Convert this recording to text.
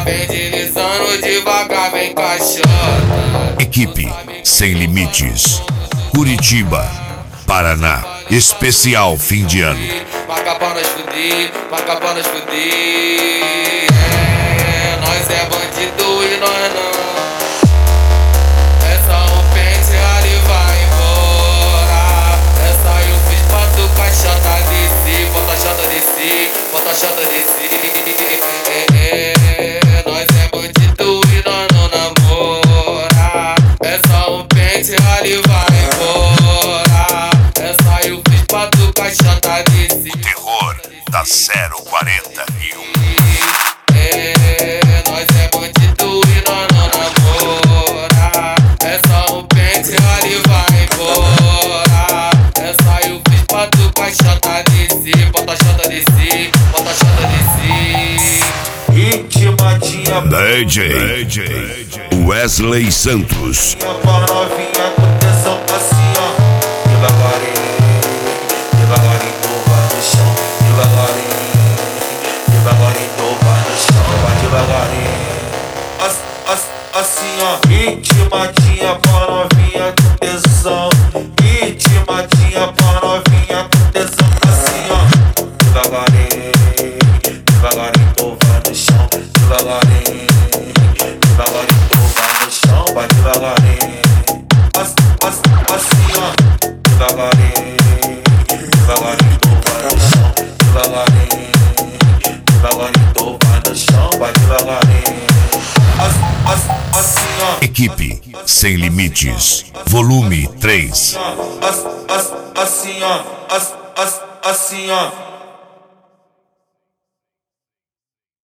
vem deslizando devagar, vem encaixando. Equipe Sem Limites, Curitiba, Paraná. Especial fim de ano. Marca pra nós fuder, marca pra nós fuder. Nós é bandido e nós não. É só um pente ali vai embora. Essa eu fiz pra tu caixota descer. Bota a chata descer, bota a chata descer. Nós é bandido e nós não namora. É só um pente ali vai embora. Essa eu fiz pra tu caixota descer. O terror da 041. Nós é bandido e nós não namora. É só um pente ali vai embora. Essa eu fiz pra tu caixota descer. Bota a chata descer, bota a chata descer. Intimadinha DJ Wesley Santos. pra novinha com tesão assim, ó. Devagarinho, devagarinho, vai no chão. Devagarinho, devagarinho, vai no chão. Vai devagarinho, assim, ó. Intimadinha pra novinha com tesão. Intimadinha pra novinha com tesão assim, ó. Devagarinho, devagarinho, vai no chão. Devagarinho, devagarinho, vai no chão. Vai devagarinho, assim, ó. Devagarinho, devagarinho, vai no chão. Devagarinho, devagarinho, vai no chão. Vai devagarinho, assim, ó. Equipe Sem Limites, volume 3. Assim, ó. Assim, ó.